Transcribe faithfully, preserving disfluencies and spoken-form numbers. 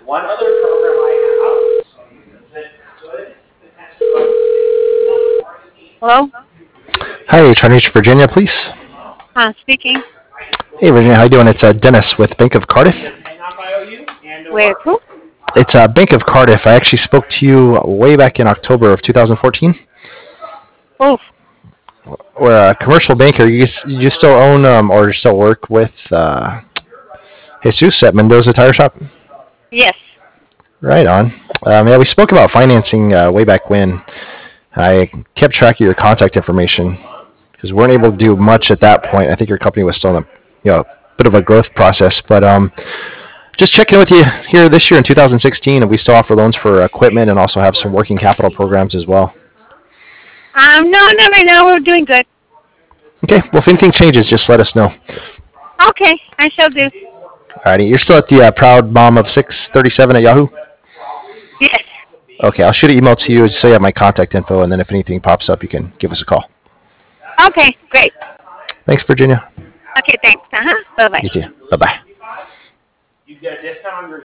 one other program I have that could potentially. Hello? Hi, trying to reach Virginia, please. Uh, speaking. Hey, Virginia, how you doing? It's uh, Dennis with Bank of Cardiff. With who? It's uh, Bank of Cardiff. I actually spoke to you way back in October of two thousand fourteen. Oh, We're a commercial banker. You you still own um, or still work with uh, Jesus at Mendoza Tire Shop? yes. Right on. Um, yeah, we spoke about financing uh, way back when. I kept track of your contact information because we weren't able to do much at that point. I think your company was still in a you know bit of a growth process, but um, just checking with you here this year in two thousand sixteen, and we still offer loans for equipment and also have some working capital programs as well. Um, no, not right now. We're doing good. Okay, well, if anything changes, just let us know. Okay, I shall do. Alrighty, you're still at the uh, proud mom of six thirty-seven at Yahoo? Yes. Okay, I'll shoot an email to you so you have my contact info, and then if anything pops up, you can give us a call. Okay, great. Thanks, Virginia. Okay, thanks. Uh-huh. Bye-bye. You too. Bye-bye. You get a discount on your